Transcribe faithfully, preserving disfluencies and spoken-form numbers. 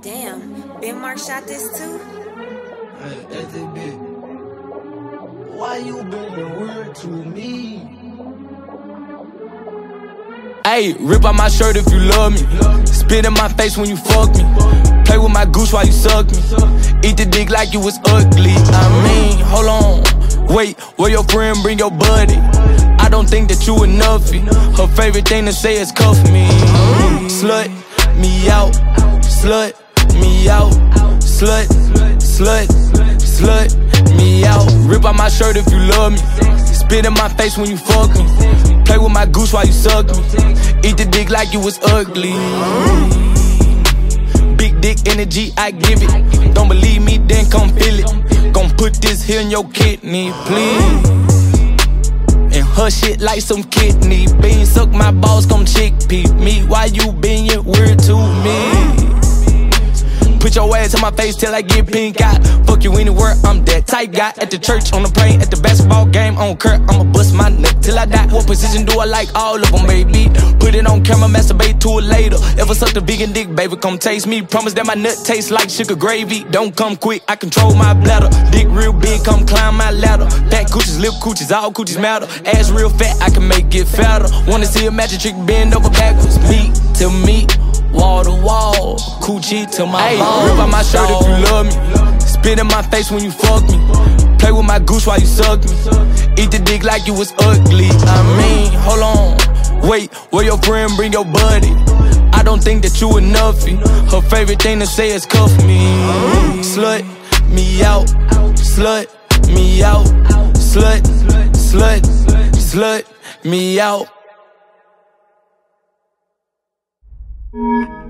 Damn, Ben Mark shot this too? Hey, that's it, bitch. Why you been word to me? Ayy, rip out my shirt if you love me. Spit in my face when you fuck me. Play with my goose while you suck me. Eat the dick like you was ugly. I mean, hold on. Wait, where your friend bring your buddy? I don't think that you enough. Her favorite thing to say is cuff me. Slut me out. Slut me out. Slut, slut, slut me out. Rip out my shirt if you love me. Spit in my face when you fuck me. Play with my goose while you suck me. Eat the dick like you was ugly. Big dick energy, I give it. Don't believe me, then come feel it. Gon' put this here in your kidney, please. And hush it like some kidney beans. Suck my balls, come chickpea me. Why you being weird to me? Put your ass in my face till I get pink eye. Fuck you anywhere, I'm that type guy. At the church, on the plane, at the basketball game, on Kurt, I'ma bust my nut till I die. What position do I like? All of them, baby. Put it on camera, masturbate to it later. Ever sucked a vegan dick, baby, come taste me. Promise that my nut tastes like sugar gravy. Don't come quick, I control my bladder. Dick real big, come climb my ladder. Fat coochies, lip coochies, all coochies matter. Ass real fat, I can make it fatter. Wanna see a magic trick bend over backwards. Meat to meat. Wall to wall, coochie to my bone. Rip out my shirt if you love me. Spit in my face when you fuck me. Play with my goose while you suck me. Eat the dick like you was ugly. I mean, hold on. Wait, where your friend bring your buddy? I don't think that you enough. Her favorite thing to say is cuff me. Slut me out. Slut me out. Slut, slut, slut me out. Thank you.